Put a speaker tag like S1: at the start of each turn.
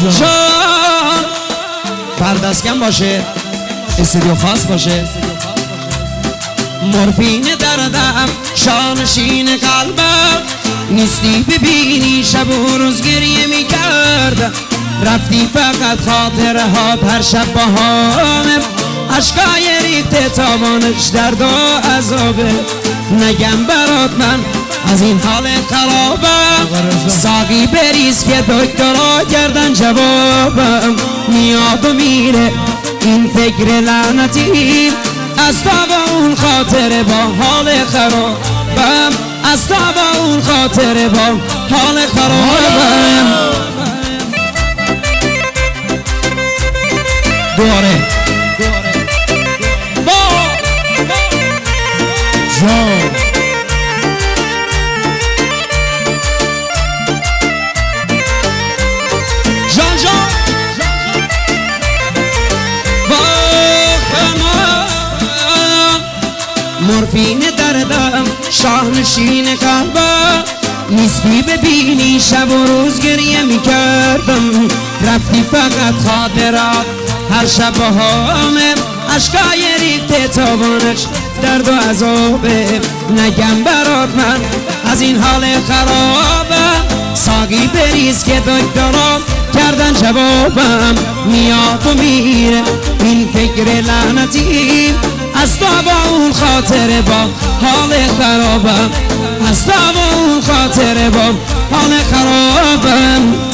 S1: جان پردستکن باشه، استودیو خاص باشه. مورفین دردم شانشین قلبم، نیستی ببینی شب و روز گریه میکردم. رفتی فقط خاطره ها پر شب با همه، عشقای ریخته تابانش درد و عذابه. نگم برات من از این حال خرابم، ساقی بریز که دکترها کردن جوابم. میاد و میره این فکر لعنتی، از تا با اون خاطره با حال خرابم، از تا با اون خاطره با حال خرابم. دواره جان جان جان مورفین دردم شاهنشین قلبم، نیستی ببینی شب و روز گریه میکردم. رفتی فقط خاطرات هر شب با همه، عشقای ریخته تابانش درد و عذابه. نگم برات من از این حال خرابم، ساقی بریز که دکترها کردن جوابم. میاد و میره این فکر لعنتی، از تا با اون خاطره با حال خرابم، از تا با اون خاطره با حال خرابم.